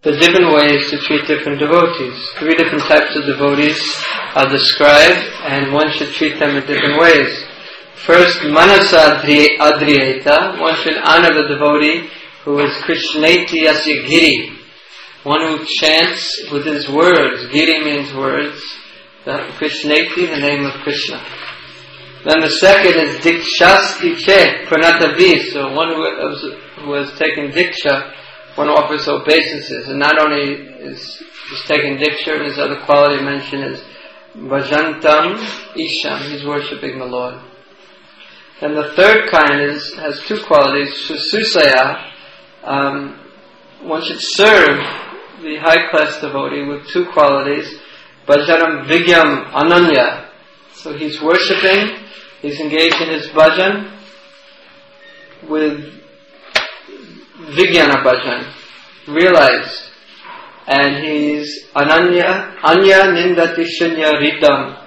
the different ways to treat different devotees. 3 different types of devotees are described, and one should treat them in different ways. First, manasa adriyeta, one should honor the devotee who is Krishneti yasya giri, one who chants with his words. Giri means words. Krishneti, the name of Krishna. Then the second is dikshasti che pranatavi, so one who has taken diksha, one offers obeisances, and not only is taking diksha, his other quality mentioned is bhajantam isham, he's worshipping the Lord. And the third kind has 2 qualities, sususaya, one should serve the high-class devotee with 2 qualities, bhajanam vigyam ananya, so he's worshipping, he's engaged in his bhajan with Vijnana bhajan, realized, and he's anya nindati shunya ridam.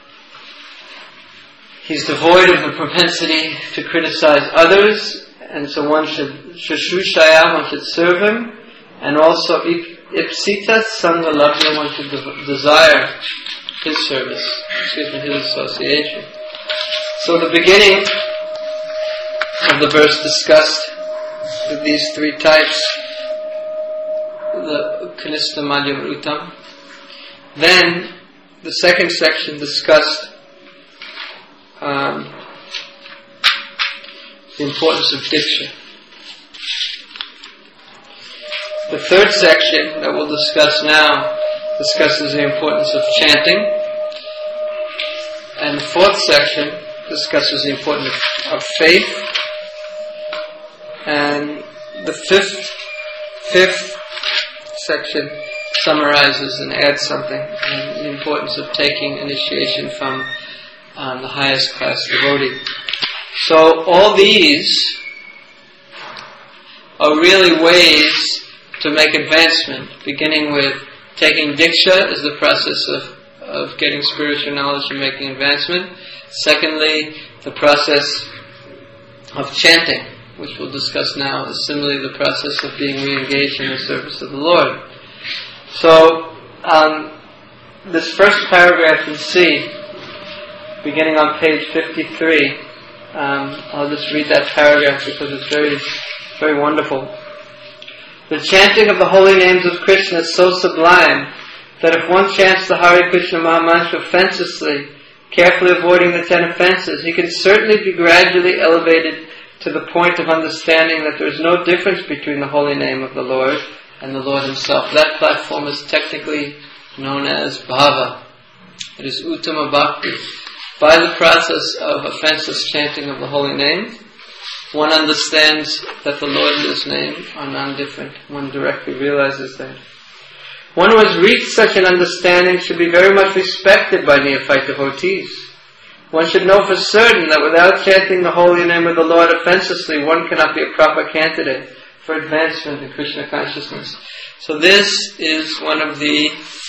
He's devoid of the propensity to criticize others, and so one should shushushaya, one should serve him, and also ipsita sangha labhya, one should desire his service, his association. So the beginning of the verse discussed with these 3 types, the Kanistha, Madhyama, Uttam. Then the second section discussed the importance of diksha. The third section that we'll discuss now discusses the importance of chanting, and the fourth section discusses the importance of faith. And the fifth section summarizes and adds something, and the importance of taking initiation from the highest class devotee. So all these are really ways to make advancement, beginning with taking diksha is the process of getting spiritual knowledge and making advancement. Secondly, the process of chanting, which we'll discuss now, is similarly the process of being re-engaged in the service of the Lord. So, this first paragraph in C, beginning on page 53, I'll just read that paragraph because it's very, very wonderful. The chanting of the holy names of Krishna is so sublime that if one chants the Hare Krishna Mahamantra offenselessly, carefully avoiding the 10 offenses, he can certainly be gradually elevated to the point of understanding that there is no difference between the holy name of the Lord and the Lord Himself. That platform is technically known as bhava. It is uttama bhakti. By the process of offenseless chanting of the holy name, one understands that the Lord and His name are non-different. One directly realizes that. One who has reached such an understanding should be very much respected by neophyte devotees. One should know for certain that without chanting the holy name of the Lord offenselessly, one cannot be a proper candidate for advancement in Krishna consciousness. So this is one of the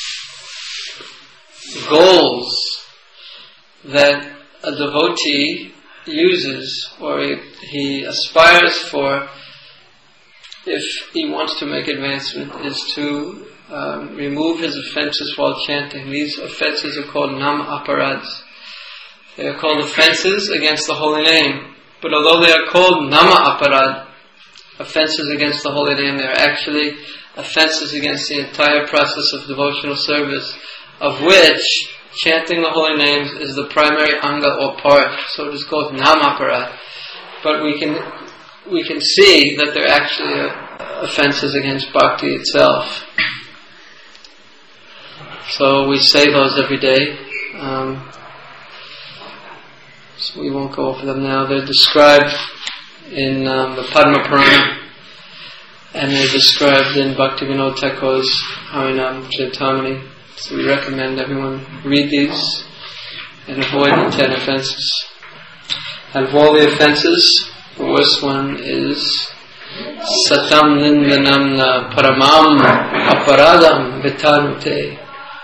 goals that a devotee uses, or he aspires for, if he wants to make advancement, is to remove his offenses while chanting. These offenses are called nama aparads. They are called offenses against the holy name. But although they are called nama aparad, offenses against the holy name, they are actually offenses against the entire process of devotional service, of which chanting the holy names is the primary anga or part. So it is called nama aparad. But we can see that they're actually offenses against bhakti itself. So we say those every day. So we won't go over them now. They're described in the Padma Purana, and they're described in Bhaktivinoda Thakur's Harinam Chintamani. So we recommend everyone read these and avoid the 10 offenses. Out of all the offenses, the worst one is Satam Nindanamna Paramam Aparadam Vitanute.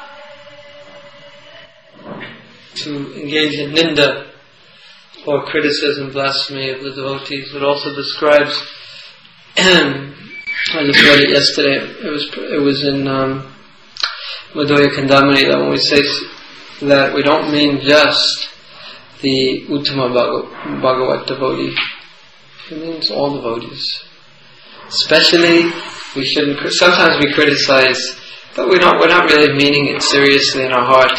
To engage in ninda, or criticism, blasphemy of the devotees. It also describes I just read it yesterday. It was in Madhurya Kandamani, that when we say that, we don't mean just the Uttama Bhagavat devotee. It means all devotees. Especially, we shouldn't. Sometimes we criticize, but we're not really meaning it seriously in our heart.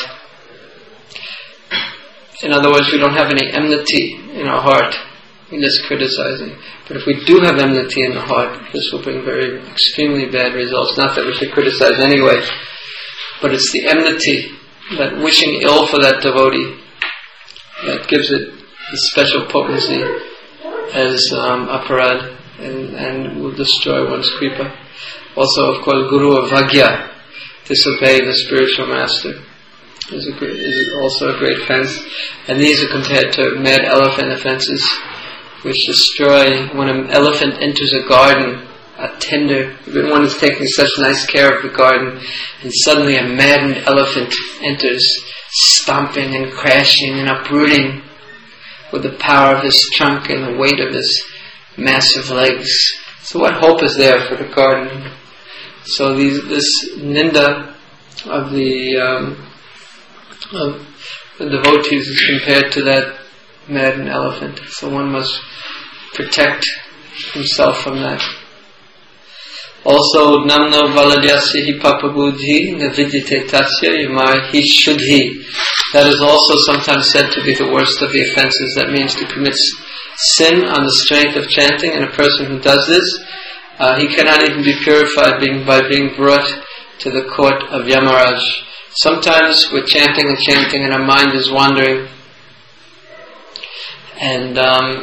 In other words, we don't have any enmity in our heart. We're just criticizing. But if we do have enmity in the heart, this will bring extremely bad results. Not that we should criticize anyway, but it's the enmity, that wishing ill for that devotee, that gives it the special potency as aparad, and will destroy one's kripa. Also, of course, guru avagya, disobey the spiritual master, is also a great offense. And these are compared to mad elephant offenses, which destroy. When an elephant enters a garden, a tender, one is taking such nice care of the garden, and suddenly a maddened elephant enters, stomping and crashing and uprooting with the power of his trunk and the weight of his massive legs. So what hope is there for the garden? So this ninda of the devotees is compared to that maddened elephant. So one must protect himself from that. Also, namno valadyasya hi papabudhi navidite tasya yamar hi shuddhi. That is also sometimes said to be the worst of the offenses. That means to commit sin on the strength of chanting, and a person who does this, he cannot even be purified by being brought to the court of Yamaraj. Sometimes we're chanting and our mind is wandering, and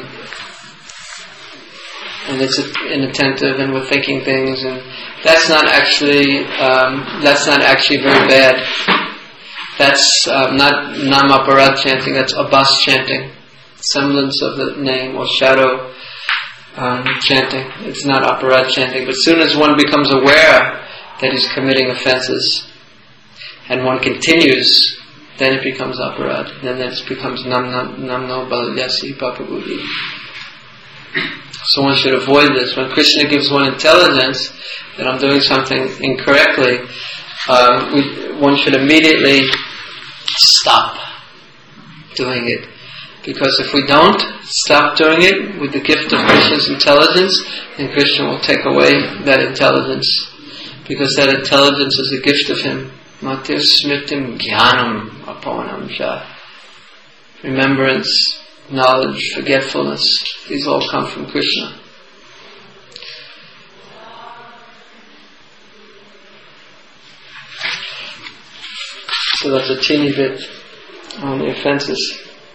it's inattentive, and we're thinking things, and that's not actually very bad. That's not namaparad chanting. That's abas chanting, semblance of the name or shadow chanting. It's not aparad chanting. But as soon as one becomes aware that he's committing offenses, and one continues, then it becomes aparad. Then it becomes namno baladyasi papabudhi. So one should avoid this. When Krishna gives one intelligence that I'm doing something incorrectly, one should immediately stop doing it. Because if we don't stop doing it with the gift of Krishna's intelligence, then Krishna will take away that intelligence. Because that intelligence is a gift of Him. Matir smritim jnanam aponam sha. Remembrance, knowledge, forgetfulness, these all come from Krishna. So that's a teeny bit on the offenses.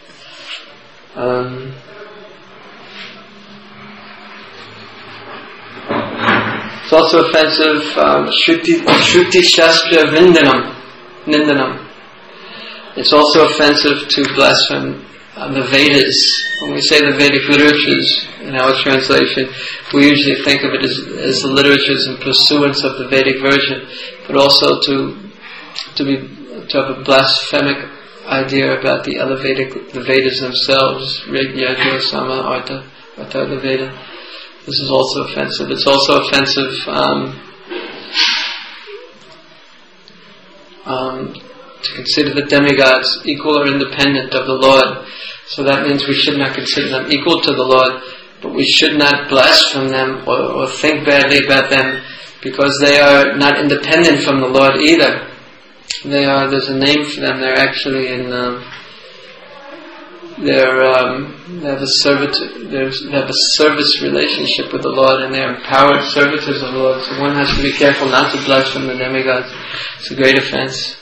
It's also offensive, Shruti Shastra Nindanam. It's also offensive to blaspheme the Vedas. When we say the Vedic literatures in our translation, we usually think of it as the literatures in pursuance of the Vedic version, but also to have a blasphemic idea about the Vedas themselves, Rig, Yajur, Sama, Artha, the Veda. This is also offensive. It's also offensive to consider the demigods equal or independent of the Lord. So that means we should not consider them equal to the Lord, but we should not blaspheme them or think badly about them, because they are not independent from the Lord either. There's a name for them. They're actually they have a service relationship with the Lord, and they're empowered servitors of the Lord. So one has to be careful not to blaspheme the demigods. It's a great offense.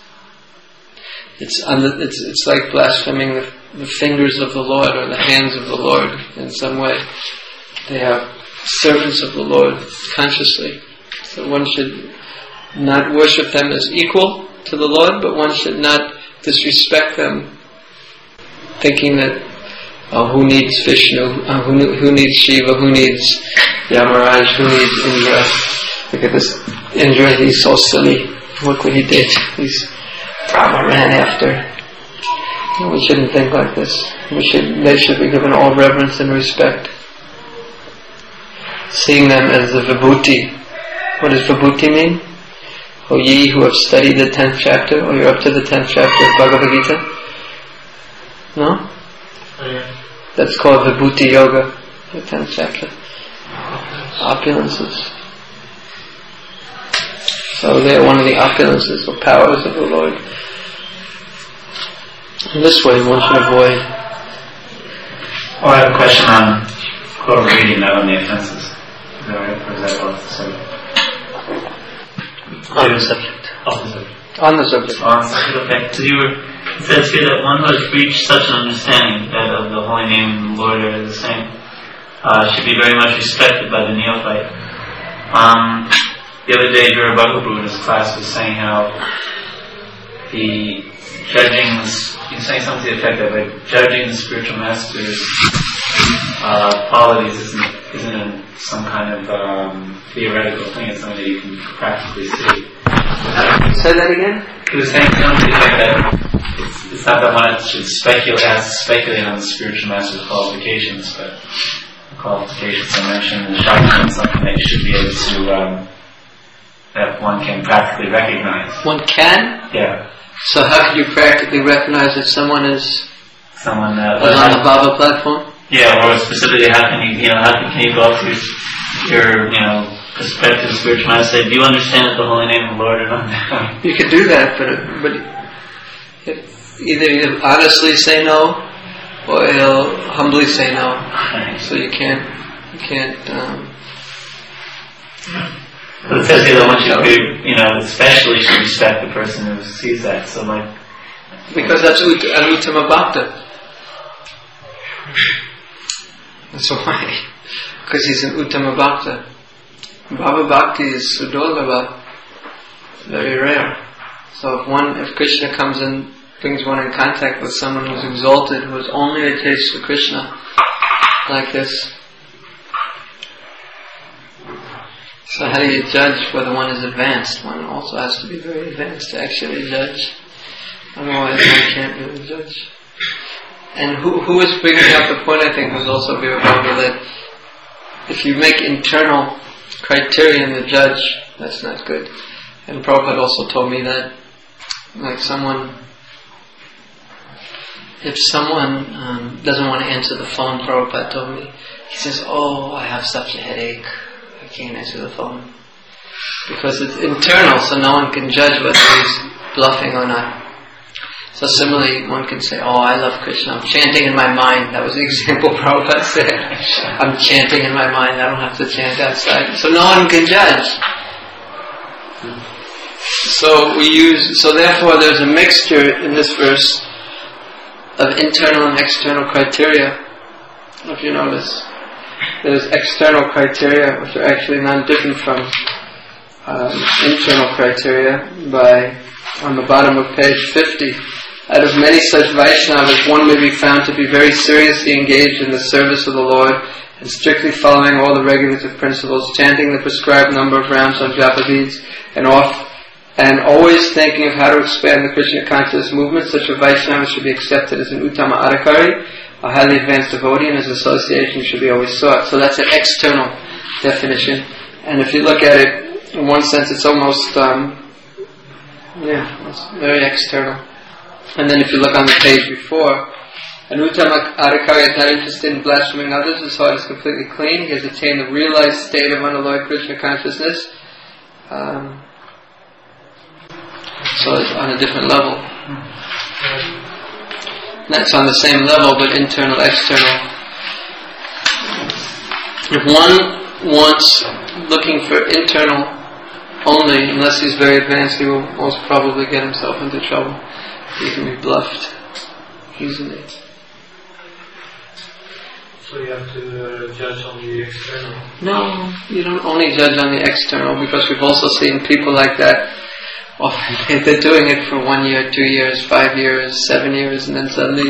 It's like blaspheming the fingers of the Lord or the hands of the Lord in some way. They are servants of the Lord consciously. So one should not worship them as equal to the Lord, but one should not disrespect them, thinking that who needs Vishnu, who needs Shiva, who needs Yamaraj, who needs Indra. Look at this Indra, he's so silly. Look what he did. Brahma ran after. We shouldn't think like this. They should be given all reverence and respect. Seeing them as the vibhuti, What does vibhuti mean? O ye who have studied the 10th chapter, or you're up to the 10th chapter of Bhagavad Gita? No? Oh, yeah. That's called vibhuti yoga, the 10th chapter. Opulences. So they're one of the opulences or powers of the Lord. In this way one should avoid. Oh, I have a question on quote reading, not on the offenses. Is that right? Or is that off the subject? On the subject. Off the subject. On the subject. On the subject, okay. So it says here that one who has reached such an understanding that of the holy name and the Lord are the same should be very much respected by the neophyte. The other day, Guru Bhagavu in his class was saying how he was saying something to the effect that like judging the spiritual master's qualities isn't some kind of theoretical thing. It's something that you can practically see. Say that again? He was saying something to the effect that it's not that one should speculate on the spiritual master's qualifications, but the qualifications I mentioned in the Shakti is something that you should be able to that one can practically recognize. One can? Yeah. So how can you practically recognize that someone is on the Baba platform? Yeah, or specifically, how can you go up to your prospective spiritual master and say, do you understand that the holy name of the Lord or not? You could do that, but either you honestly say no, or he'll humbly say no. Right. So you can't. But it says here that one should be, especially should respect the person who sees that. So because that's Anuttama Bhakta. That's why. Because he's an Uttama Bhakta. Bhava Bhakti is Sudurlabha, very rare. So if Krishna comes and brings one in contact with someone who's exalted, who has only a taste for Krishna, like this. So how do you judge whether one is advanced? One also has to be very advanced to actually judge. Otherwise one can't really judge. And who was bringing up the point, I think, was also Virabhava, that if you make internal criteria in the judge, that's not good. And Prabhupada also told me that, like if someone doesn't want to answer the phone, Prabhupada told me, he says, oh, I have such a headache, I can't answer the phone. Because it's internal, so no one can judge whether he's bluffing or not. So similarly, one can say, oh, I love Krishna, I'm chanting in my mind. That was the example Prabhupada said. I'm chanting in my mind, I don't have to chant outside. So no one can judge. So therefore there's a mixture in this verse of internal and external criteria. If you notice, there's external criteria which are actually not different from internal criteria. On the bottom of page 50, out of many such Vaishnavas, one may be found to be very seriously engaged in the service of the Lord and strictly following all the regulative principles, chanting the prescribed number of rounds on japa beads, and always thinking of how to expand the Krishna consciousness movement. Such a Vaishnava should be accepted as an Uttama Adhikari, a highly advanced devotee, and his association should be always sought. So that's an external definition. And if you look at it, in one sense, it's almost, it's very external. And then if you look on the page before, an Uttama Adhikari is not interested in blaspheming others, his heart is completely clean, he has attained the realized state of unalloyed Krishna consciousness. So it's on a different level. That's on the same level, but internal, external. If one wants looking for internal only, unless he's very advanced, he will most probably get himself into trouble. He can be bluffed easily. So you have to judge on the external? No, you don't only judge on the external, because we've also seen people like that. Often they're doing it for 1 year, 2 years, 5 years, 7 years, and then suddenly,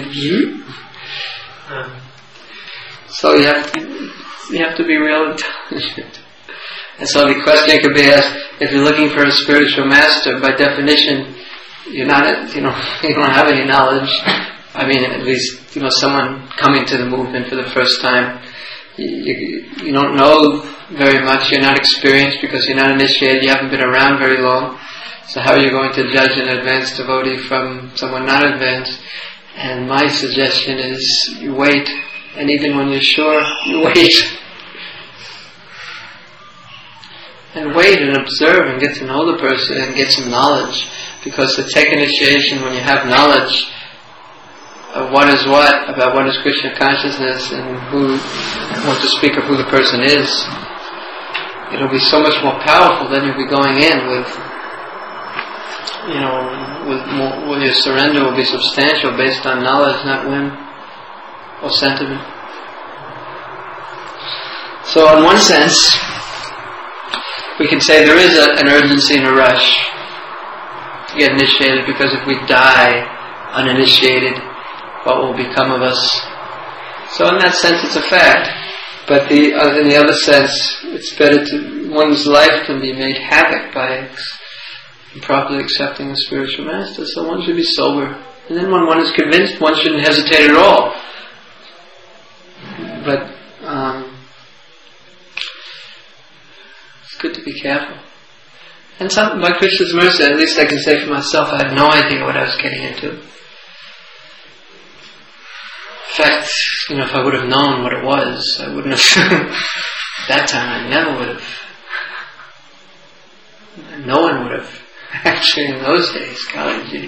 So you have to be real intelligent. And so the question could be asked: if you're looking for a spiritual master, by definition, you don't have any knowledge. I mean, at least someone coming to the movement for the first time, you don't know very much, you're not experienced because you're not initiated, you haven't been around very long. So how are you going to judge an advanced devotee from someone not advanced? And my suggestion is you wait, and even when you're sure, you wait. And wait and observe and get to know the person and get some knowledge. Because to take initiation when you have knowledge of what is what, about what is Krishna consciousness and who, what to speak of who the person is, it'll be so much more powerful than you'll be going in with, with your surrender will be substantial based on knowledge, not whim or sentiment. So in one sense, we can say there is an urgency and a rush to get initiated, because if we die uninitiated, what will become of us? So in that sense it's a fact. But in the other sense, it's better to, one's life can be made havoc by improperly accepting a spiritual master, so one should be sober. And then when one is convinced, one shouldn't hesitate at all. But it's good to be careful. And by Krishna's mercy, at least I can say for myself, I had no idea what I was getting into. In fact, if I would have known what it was, I wouldn't have. That time I never would have. No one would have. Actually, in those days, golly gee.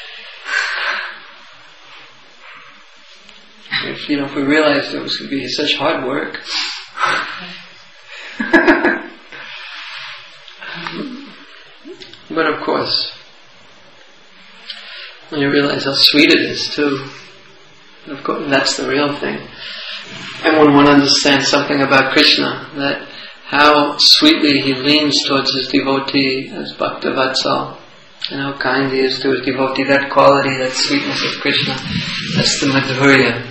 If we realized it was going to be such hard work. But of course, when you realize how sweet it is too, of course, that's the real thing. And when one understands something about Krishna, that how sweetly he leans towards his devotee as Bhaktavatsal, and how kind he is to his devotee, that quality, that sweetness of Krishna, that's the madhurya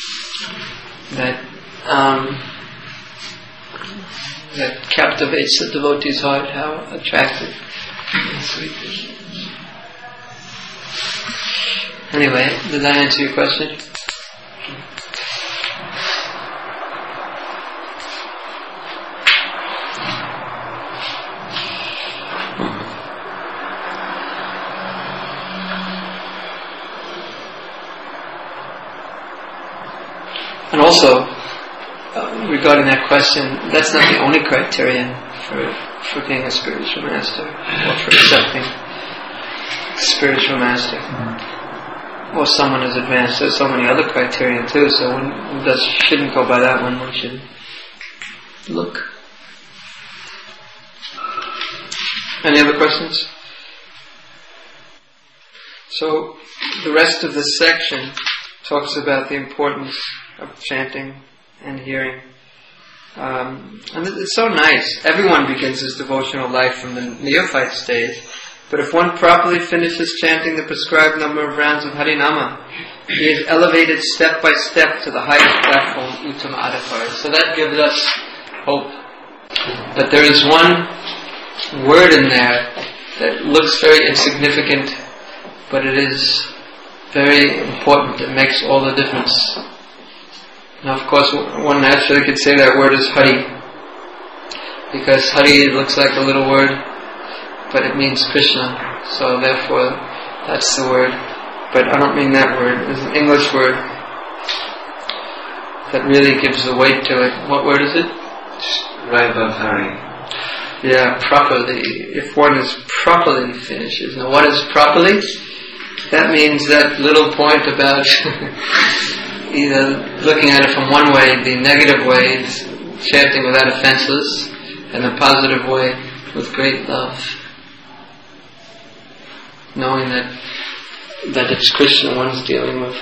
that captivates the devotee's heart, how attractive and sweet Krishna is. Anyway, did that answer your question? And also, regarding that question, that's not the only criterion for being a spiritual master or for accepting spiritual master or someone who's advanced. There's so many other criterion too, so one shouldn't go by that one should look. Any other questions? So the rest of this section talks about the importance of chanting and hearing. And it's so nice. Everyone begins his devotional life from the neophyte stage, but if one properly finishes chanting the prescribed number of rounds of Harinama, he is elevated step by step to the highest platform, Uttama Adhikari. So that gives us hope that there is one word in there that looks very insignificant, but it is very important. It makes all the difference. Now, of course, one naturally could say that word is Hari, because Hari looks like a little word, but it means Krishna, so therefore that's the word. But I don't mean that word. There's an English word that really gives the weight to it. What word is it? Right above Hari. Yeah, properly. If one is properly finishes. Now, what is properly? That means that little point about either looking at it from one way, the negative way is chanting without offenses, and the positive way with great love. Knowing that it's Krishna one's dealing with.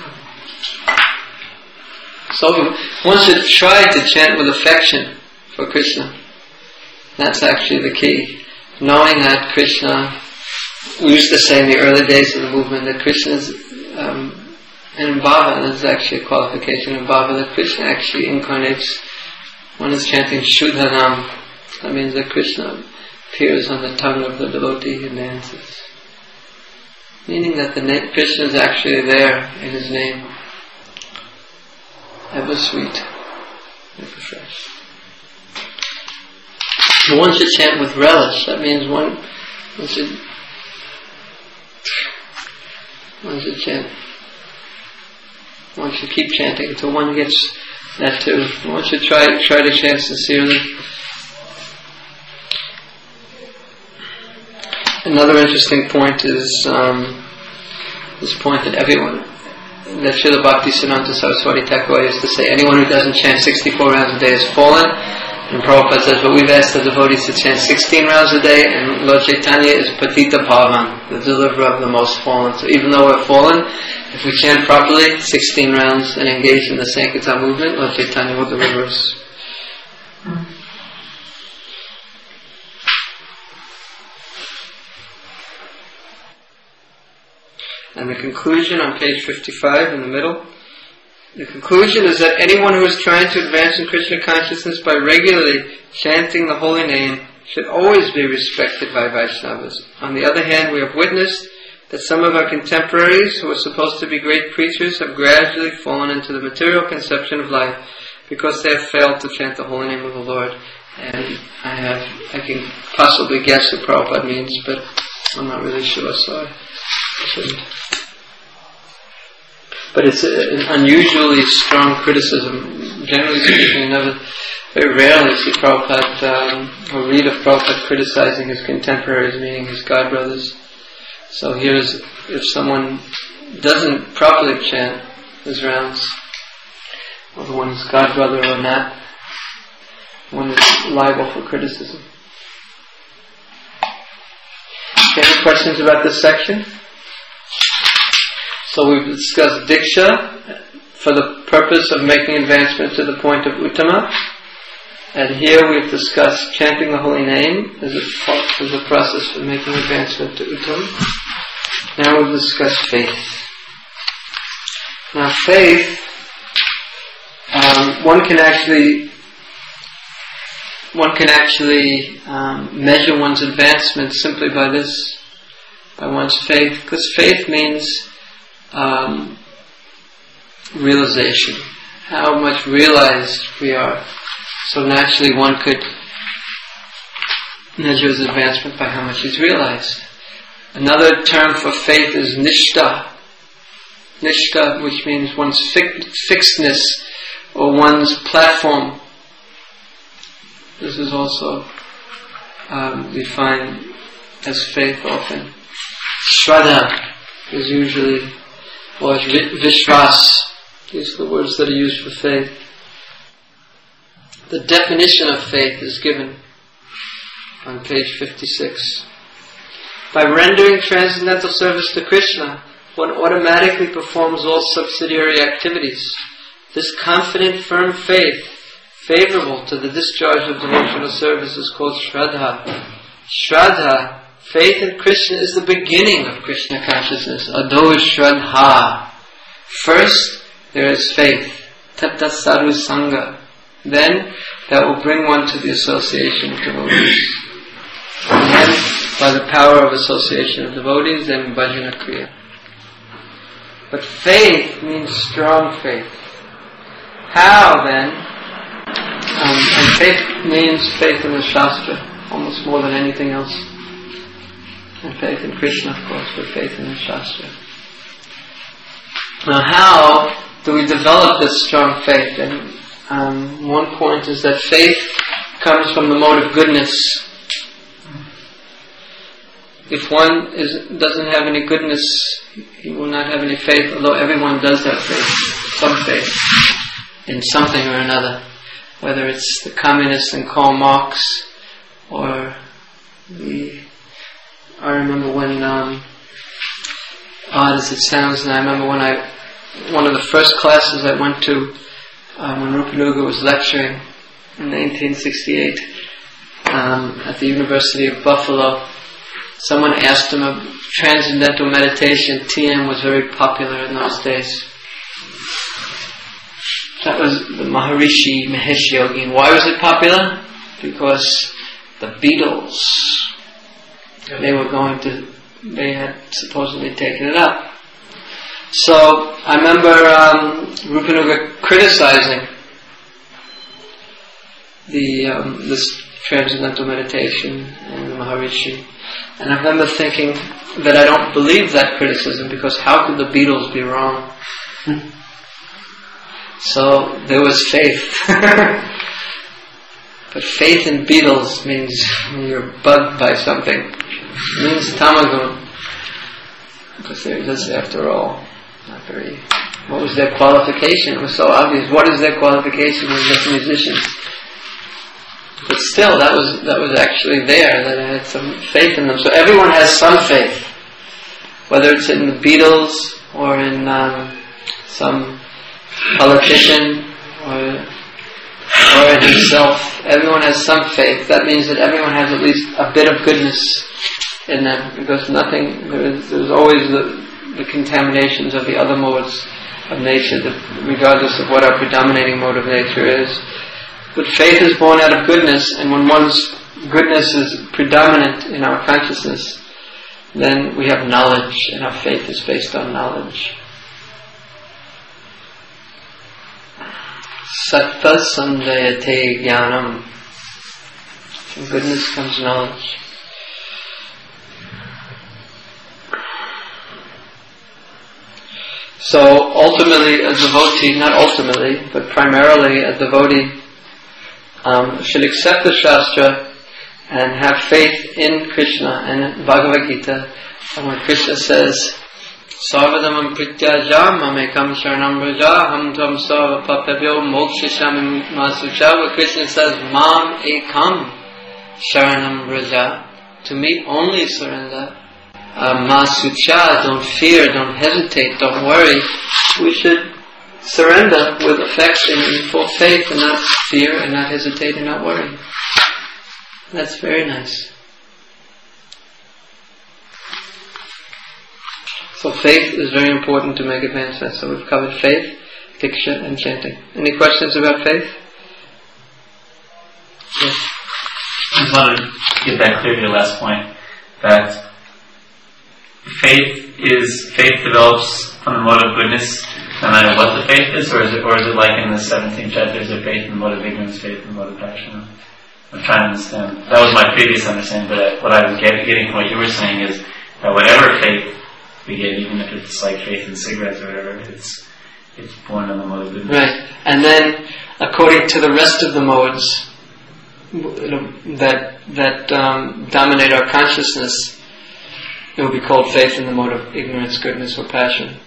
So one should try to chant with affection for Krishna. That's actually the key. Knowing that Krishna, we used to say in the early days of the movement that Krishna is, and in Bhava, there's actually a qualification in Bhava that Krishna actually incarnates. One is chanting Shuddhanam. That means that Krishna appears on the tongue of the devotee who dances. Meaning that the Krishna is actually there in his name. Ever sweet, ever fresh. One should chant with relish. That means one should chant. One should keep chanting until one gets that too. One should try to chant sincerely. Another interesting point is this point that Srila Bhaktisiddhanta Saraswati Thakur used to say, anyone who doesn't chant 64 rounds a day is fallen. And Prabhupada says, but we've asked the devotees to chant 16 rounds a day, and Lord Chaitanya is Patita Pavan, the deliverer of the most fallen. So even though we're fallen, if we chant properly, 16 rounds, and engage in the Sankirtan movement, Lord Chaitanya will deliver us. And the conclusion on page 55 in the middle. The conclusion is that anyone who is trying to advance in Krishna consciousness by regularly chanting the holy name should always be respected by Vaishnavas. On the other hand, we have witnessed that some of our contemporaries who are supposed to be great preachers have gradually fallen into the material conception of life because they have failed to chant the holy name of the Lord. And I can possibly guess what Prabhupada means, but I'm not really sure, so I shouldn't. But it's an unusually strong criticism. Generally speaking, very rarely see Prabhupada or read of Prabhupada criticizing his contemporaries, meaning his godbrothers. So here's, if someone doesn't properly chant his rounds, whether one's godbrother or not, one is liable for criticism. Any questions about this section? So we've discussed Diksha for the purpose of making advancement to the point of Uttama. And here we've discussed chanting the holy name as a process for making advancement to Uttama. Now we've discussed faith. Now faith, one can actually measure one's advancement simply by one's faith, because faith means realization, how much realized we are. So naturally one could measure his advancement by how much he's realized. Another term for faith is nishtha. Nishtha, which means one's fixedness or one's platform. This is also defined as faith often. Shraddha is usually, or Vishwas, these are the words that are used for faith. The definition of faith is given on page 56. By rendering transcendental service to Krishna, one automatically performs all subsidiary activities. This confident, firm faith, favorable to the discharge of devotional service, is called Shraddha. Shraddha, faith in Krishna, is the beginning of Krishna consciousness. Ado is Shraddha. First, there is faith. Tatta sadhu sangha. Then, that will bring one to the association of devotees. And then, by the power of association of devotees, then bhajana kriya. But faith means strong faith. How then? And faith means faith in the Shastra, almost more than anything else. And faith in Krishna, of course, but faith in the Shastra. Now how do we develop this strong faith? And one point is that faith comes from the mode of goodness. If one doesn't have any goodness, he will not have any faith, although everyone does have faith, some faith, in something or another. Whether it's the communists and Karl Marx, or I remember when, odd as it sounds, and I remember one of the first classes I went to, when Rupanuga was lecturing in 1968, at the University of Buffalo, someone asked him about transcendental meditation. TM was very popular in those days. That was the Maharishi Mahesh Yogi. And why was it popular? Because the Beatles, they had supposedly taken it up. So I remember Rupanuga criticizing this Transcendental Meditation and Maharishi. And I remember thinking that I don't believe that criticism because how could the Beatles be wrong? So there was faith. But faith in Beatles means you're bugged by something. It means tamagun. Because they're just, after all, not very... What was their qualification? It was so obvious. What is their qualification? They're just musicians. But still, that was actually there, that I had some faith in them. So everyone has some faith. Whether it's in the Beatles, or in some politician, or in himself. Everyone has some faith. That means that everyone has at least a bit of goodness in them. Because there's always the contaminations of the other modes of nature, regardless of what our predominating mode of nature is. But faith is born out of goodness, and when one's goodness is predominant in our consciousness, then we have knowledge, and our faith is based on knowledge. Sattva sandayate jnanam. From goodness comes knowledge. So ultimately, a devotee, not ultimately, but primarily a devotee, should accept the Shastra and have faith in Krishna and in Bhagavad Gita. And when Krishna says, Sarvadamam prityaja mamekam sharanam braja ham tvam sarva papabhyo mokshishami masucha. When Krishna says, Mam ekam sharanam braja, to me only surrender. Masucha, don't fear, don't hesitate, don't worry. We should surrender with affection and full faith, and not fear and not hesitate and not worry. That's very nice. So faith is very important to make advancement. So we've covered faith, diksha and chanting. Any questions about faith? Yes. I just wanted to get that clear to your last point, that faith develops from the mode of goodness no matter what the faith is, or is it like in the 17th chapter, is there faith in the mode of ignorance, faith in the mode of passion? I'm trying to understand. That was my previous understanding, but what I was getting from what you were saying is that whatever faith we get, even if it's like faith in cigarettes or whatever, it's born in the mode of goodness. Right. And then, according to the rest of the modes that dominate our consciousness, it will be called faith in the mode of ignorance, goodness, or passion.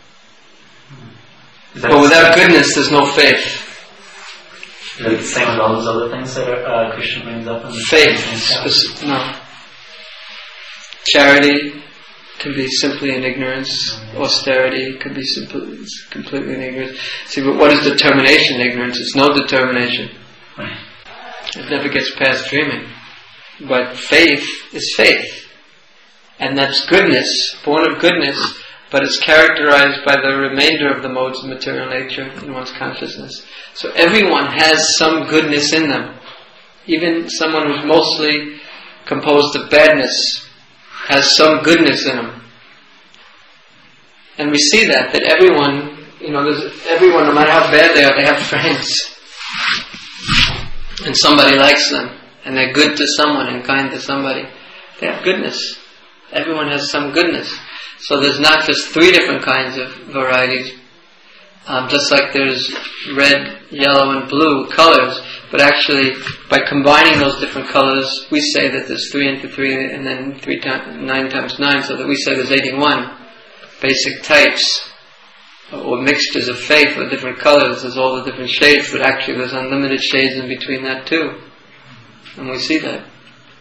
But without goodness, there's no faith. Is it the same with all those other things that Krishna brings up? In the faith, no. Charity can be simply in ignorance. Austerity could be completely in ignorance. See, but what is determination in ignorance? It's no determination. Right. It never gets past dreaming. But faith is faith. And that's goodness, born of goodness, but it's characterized by the remainder of the modes of material nature in one's consciousness. So everyone has some goodness in them. Even someone who's mostly composed of badness has some goodness in them. And we see that everyone, everyone, no matter how bad they are, they have friends. And somebody likes them. And they're good to someone and kind to somebody. They have goodness. Everyone has some goodness. So there's not just 3 different kinds of varieties, just like there's red, yellow, and blue colors, but actually by combining those different colors, we say that there's 3 into 3, and then 9 times 9, so that we say there's 81 basic types, or mixtures of faith with different colors. There's all the different shades, but actually there's unlimited shades in between that too. And we see that.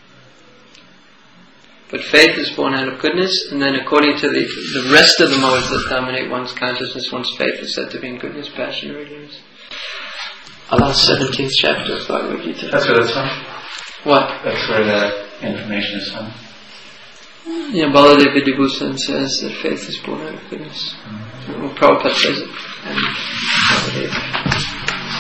But faith is born out of goodness, and then according to the rest of the modes that dominate one's consciousness, one's faith is said to be in goodness, passion, or ignorance. Allah's 17th chapter of Bhagavad Gita. That's where that's from? What? That's where the information is from. Yeah, Baladev Vidyabhusan says that faith is born out of goodness. Well, Prabhupada says it. And Baladev.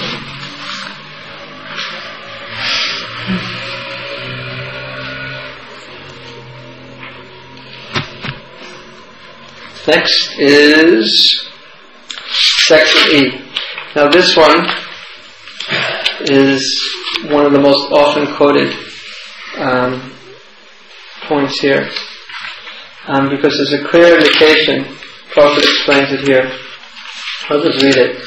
Next is section E. Now this one is one of the most often quoted points here. Because there's a clear indication, Prabhupada explains it here. I'll just read it.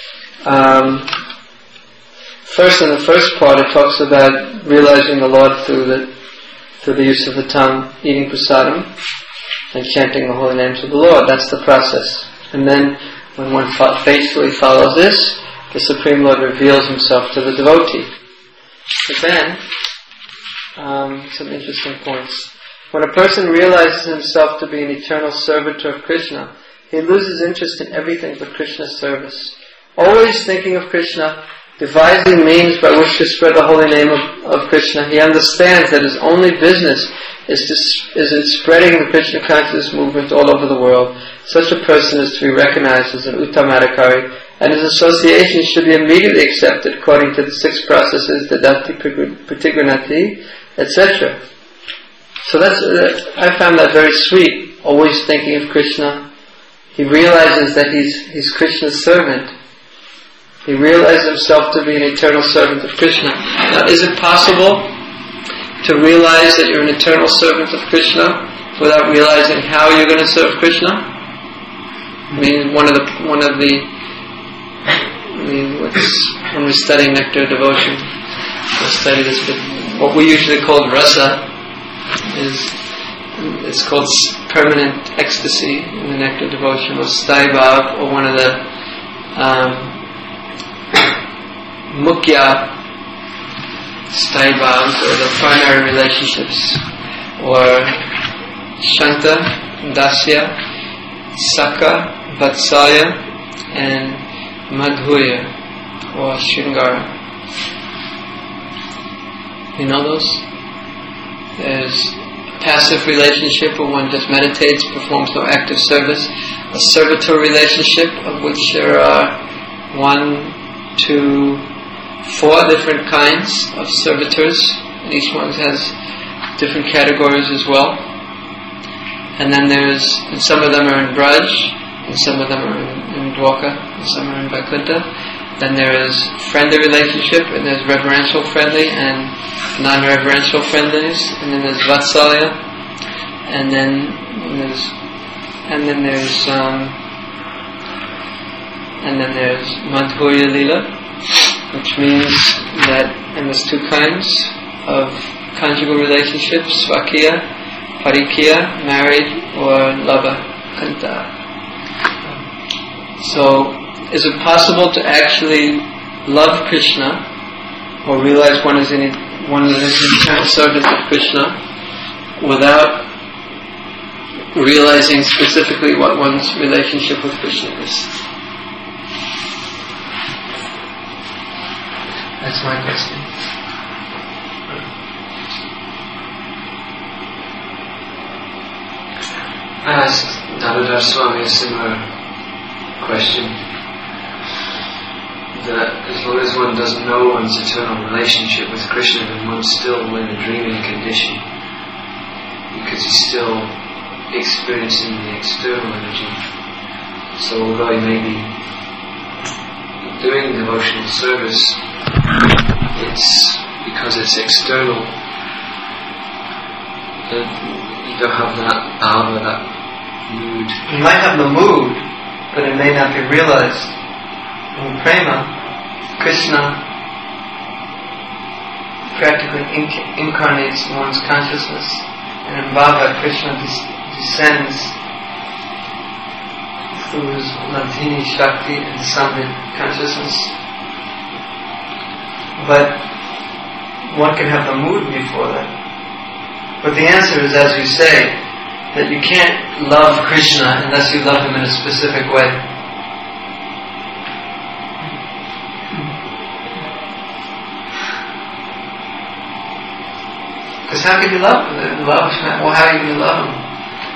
First, in the first part, it talks about realizing the Lord through the use of the tongue, eating prasadam, and chanting the holy names of the Lord. That's the process. And then, when one faithfully follows this, the Supreme Lord reveals Himself to the devotee. But then, some interesting points. When a person realizes himself to be an eternal servitor of Krishna, he loses interest in everything but Krishna's service. Always thinking of Krishna, devising means by which to spread the holy name of Krishna, he understands that his only business is in spreading the Krishna consciousness movement all over the world. Such a person is to be recognized as an Uttamadhikari, and his association should be immediately accepted according to the 6 processes, the Dati, Pratigranati, etc. So I found that very sweet, always thinking of Krishna. He realizes that he's Krishna's servant. He realizes himself to be an eternal servant of Krishna. Now, is it possible to realize that you're an eternal servant of Krishna without realizing how you're going to serve Krishna? I mean, when we're studying Nectar Devotion, we'll study this, but what we usually call rasa it's called permanent ecstasy in the Nectar Devotion, or Sthai Bhav, or one of the Mukhya Sthai Bhavs, or the primary relationships, or Shanta, Dasya, Sakha, Vatsalya, and Madhurya, or Shringara. You know those? There's a passive relationship where one just meditates, performs no active service. A servitor relationship, of which there are 1, 2, 4 different kinds of servitors, and each one has different categories as well. And then and some of them are in Braj, and some of them are in Dwarka, and some are in Vaikuntha. Then there is friendly relationship, and there's reverential friendly and non-reverential friendlies, and then there's Vatsalya, and then there's Madhurya Lila, which means that, and there's 2 kinds of conjugal relationships: Swakiya, Parikiya, married, or Lava Kanta. So, is it possible to actually love Krishna, or realize one is an eternal servant of Krishna, without realizing specifically what one's relationship with Krishna is? That's my question. I asked Damodar Swami a similar question, that as long as one doesn't know one's eternal relationship with Krishna, then one's still in a dreaming condition, because he's still experiencing the external energy. So although he may be doing devotional service, it's because it's external that you don't have that bhava, that mood. You might have the mood, but it may not be realized. In prema, Krishna practically incarnates in one's consciousness, and in bhava, Krishna descends through his Ladhini Shakti and Samvit consciousness. But one can have the mood before that. But the answer is, as you say, that you can't love Krishna unless you love him in a specific way. Because how can you love him? Well, how are you going to love him?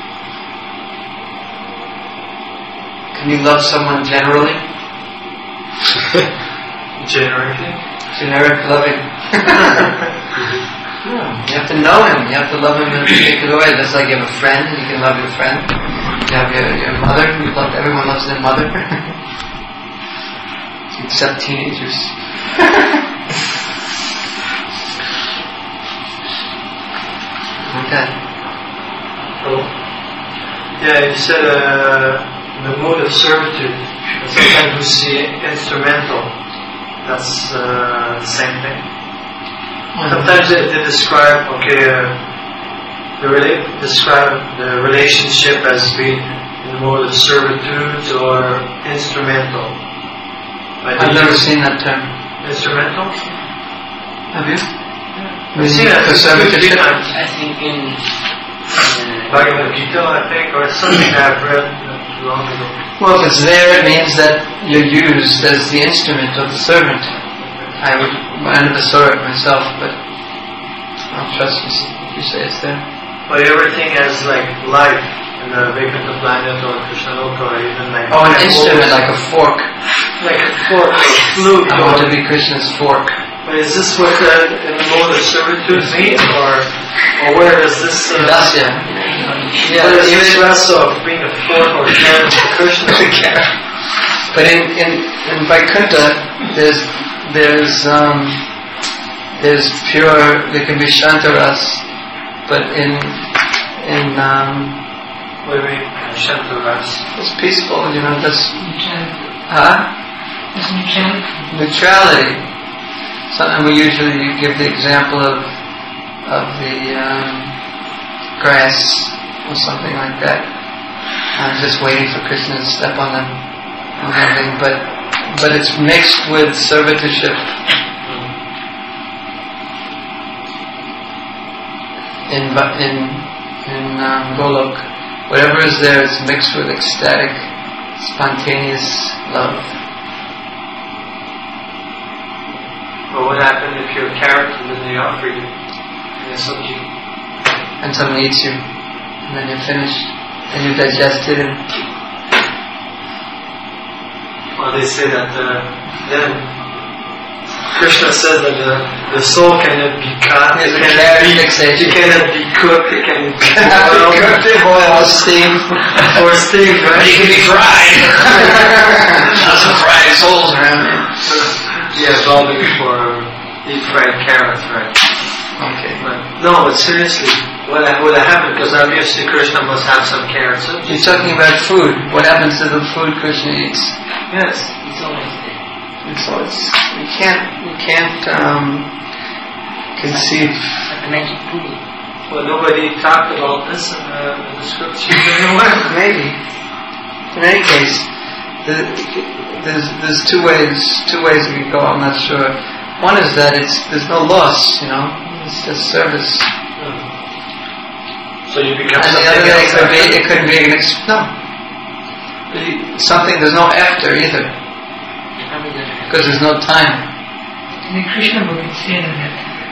Can you love someone generally? Generic loving. You have to know him. You have to love him in a particular way. Just like you have a friend, you can love your friend. You have your mother. Everyone loves their mother. Except teenagers. like that. Oh. Yeah, you said the mode of servitude. Sometimes we see instrumental. That's the same thing. Sometimes they describe describe the relationship as being in the mode of servitude or instrumental. I've never seen that term. Instrumental? Have you? I've seen it. I think in Bhagavad Gita, I think, or something I've read not long ago. Well, if it's there, it means that you're used as the instrument of the servant. I never saw it myself, but I'll trust you if you say it's there. But everything has like life in the Vaikuntha planet or Krishnaloka or even like... Oh, an instrument, like a fork. Like a fork, or a flute. I want to be Krishna's fork. But is this what in the mode of servitude means, or where does this... Dasya. Where does this rest of being a fork or carrot to Krishna? But in Vaikuntha, there's pure, there can be Shantaras, but in wait, Shantaras. it's peaceful, that's... Neutrality. And we usually give the example of the grass or something like that. I'm just waiting for Krishna to step on them or something, but it's mixed with servitorship. In Golok, whatever is there is mixed with ecstatic, spontaneous love. But what happened if you're a carrot and then they offer you a sabji? And someone eats you, and then you're finished, and you digested it. Well, they say that then Krishna says that the soul cannot be cut, it cannot be cooked, it can be boiled, or steamed, right? It can be fried. Lots of fried souls around here. Yeah, bobbing for deep fried carrots, right? Okay. But seriously, what happened? Because obviously Krishna must have some carrots. You're talking about food. What happens to the food Krishna eats? Yes. it's always there. So we can't conceive. Like the magic pool. Well, nobody talked about this in the scriptures anywhere. Maybe. In any case, there's two ways we can go. I'm not sure. One is that there's no loss, It's just service. So you become and something the other else. it could be something. There's no after either, because there's no time. In the Krishna book it says that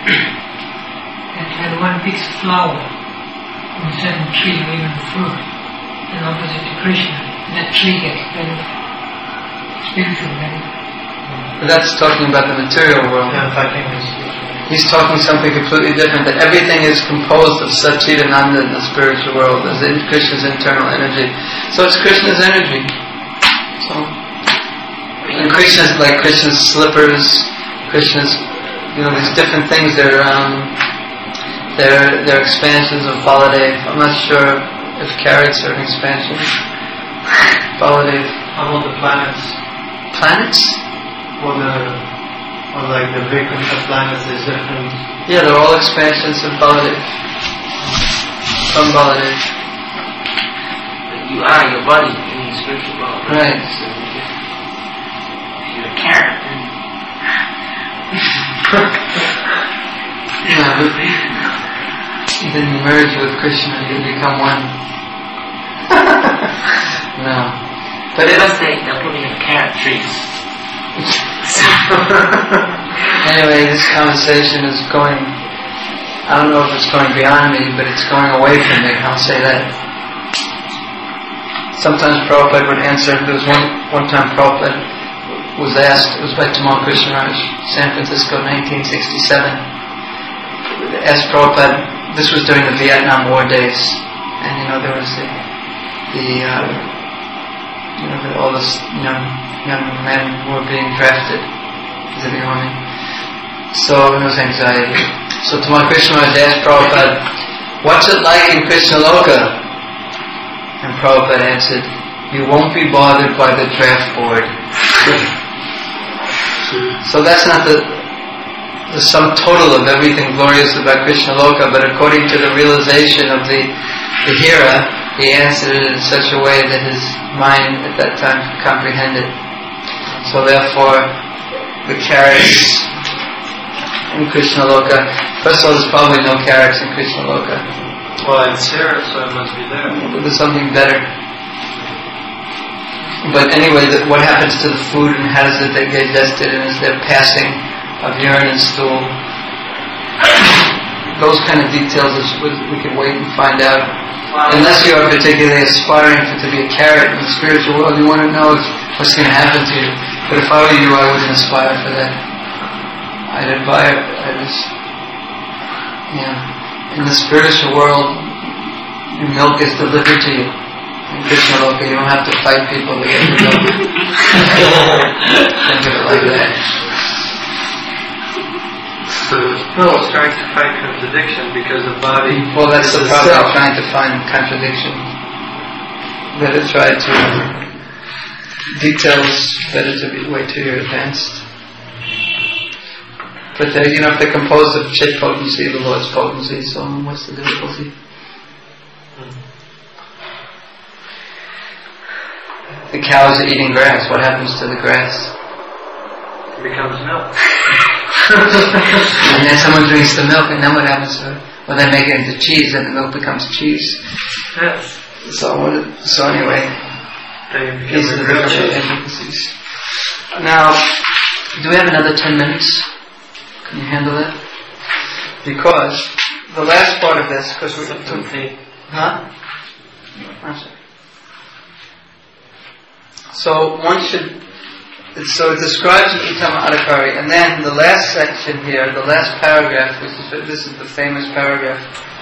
when one picks flower from a certain tree or even fruit, and offers it to Krishna, that tree gets very spiritual, very. But that's talking about the material world. Yeah, I think it's... He's talking something completely different, that everything is composed of Satchidananda in the spiritual world, as in Krishna's internal energy. So it's Krishna's energy. So, and Krishna's slippers, Krishna's, these different things, they're expansions of Baladev. I'm not sure if carrots are an expansion. Baladev. How about the planets? Planets? Or like the Vaikuntha planets, there's different... Yeah, they're all expansions of Baladev. From Baladev. But you are your body in the spiritual world. Right. So if you're a carrot, then you merge with Krishna, you become one. No. But they'll put me in carrot trees. Anyway, this conversation is going, I don't know if it's going beyond me, but it's going away from me, I'll say that. Sometimes Prabhupada would answer. There was one time Prabhupada was asked, it was by Tamal Krishnaraj, San Francisco, 1967. Asked Prabhupada, this was during the Vietnam War days, and there was all this young men were being drafted as the army. So there was anxiety. So Tamal Krishnaraj asked Prabhupada, what's it like in Krishna Loka? And Prabhupada answered, you won't be bothered by the draft board. So that's not the sum total of everything glorious about Krishna Loka, but according to the realization of the hera, he answered it in such a way that his mind at that time could comprehend it. So therefore, the carrots in Krishna Loka, first of all, there's probably no carrots in Krishna Loka. Well, it's here, so it must be there. But there's something better. But anyway, what happens to the food and how does it get digested, and is there passing of urine and stool? Those kind of details we can wait and find out. Unless you are particularly aspiring to be a carrot in the spiritual world, you want to know what's going to happen to you. But if I were you, I wouldn't aspire for that. I'd admire. In the spiritual world, your milk is delivered to you. In Krishna Loka, you don't have to fight people to get your milk. Think of it like that. No, it's trying to find contradiction because the body... Well, that's the problem, trying to find contradiction. Better try to... Details better to be way too advanced. But if they're composed of chit potency, the Lord's potency, so what's the difficulty? The cows are eating grass. What happens to the grass? It becomes milk. And then someone drinks the milk, and then what happens to it? Well, they make it into cheese, and the milk becomes cheese. Yes. So anyway, these are the different intricacies. Now, do we have another 10 minutes? Can you handle that? Because the last part of this, because we're huh? So it describes Uttama Adhikari, and then the last section here, the last paragraph, this is the famous paragraph.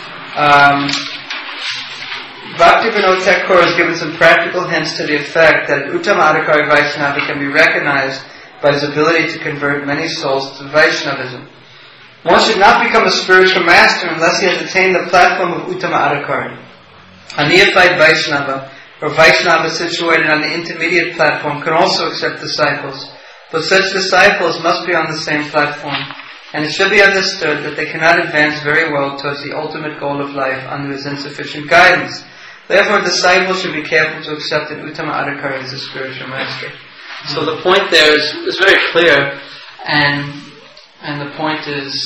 Bhaktivinoda Thakur has given some practical hints to the effect that Uttama Adhikari Vaishnava can be recognized by his ability to convert many souls to Vaishnavism. One should not become a spiritual master unless he has attained the platform of Uttama Adhikari. A neophyte Vaishnava, or Vaishnava situated on the intermediate platform, can also accept disciples, but such disciples must be on the same platform, and it should be understood that they cannot advance very well towards the ultimate goal of life under his insufficient guidance. Therefore, disciples should be careful to accept an Uttama Adhikari as a spiritual master. So the point there is very clear, and the point is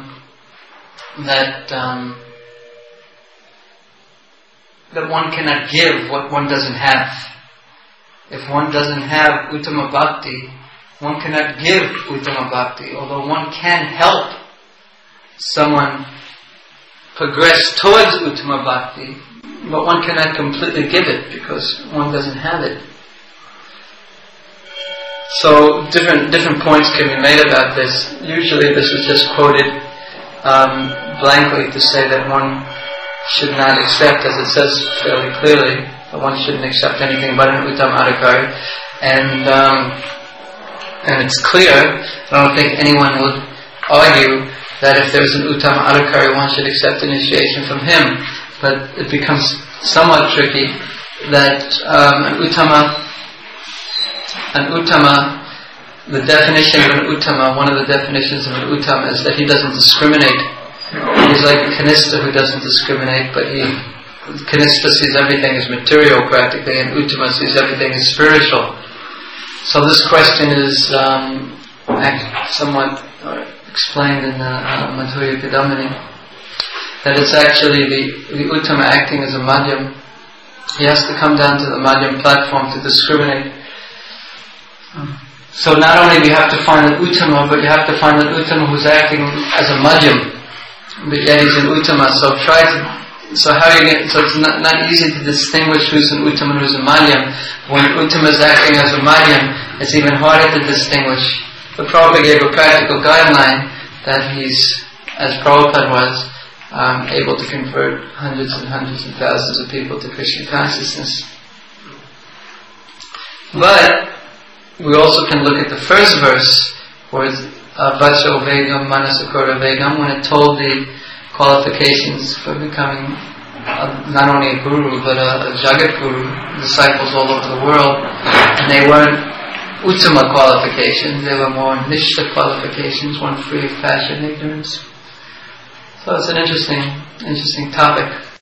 that one cannot give what one doesn't have. If one doesn't have Uttama Bhakti, one cannot give Uttama Bhakti, although one can help someone progress towards Uttama Bhakti, but one cannot completely give it because one doesn't have it. So different points can be made about this. Usually this is just quoted blankly to say that one should not accept, as it says fairly clearly, that one shouldn't accept anything but an Uttama Adhikari. And it's clear, I don't think anyone would argue that if there's an Uttama Adhikari, one should accept initiation from him. But it becomes somewhat tricky that an Uttama, the definition of an Uttama, one of the definitions of an Uttama is that he doesn't discriminate. He's like a Kanistha who doesn't discriminate, but Kanistha sees everything as material practically, and Uttama sees everything as spiritual. So this question is somewhat explained in Madhurya Kadamini, that it's actually the Uttama acting as a Madhyam. He has to come down to the Madhyam platform to discriminate. So not only do you have to find an Uttama, but you have to find an Uttama who's acting as a Madhyam, but yet he's an Uttama. So it's not easy to distinguish who's an Uttama and who's a Madhyam. When Uttama is acting as a Madhyam, it's even harder to distinguish. But Prabhupada gave a practical guideline that he's, as Prabhupada was, able to convert hundreds and thousands of people to Krishna consciousness. But we also can look at the first verse, where Vacho Vegam Manasakura Vegam, when it told the qualifications for becoming not only a guru but a Jagat guru, disciples all over the world, and they weren't Uttama qualifications, they were more Nishta qualifications, one free of passion, ignorance. So it's an interesting topic.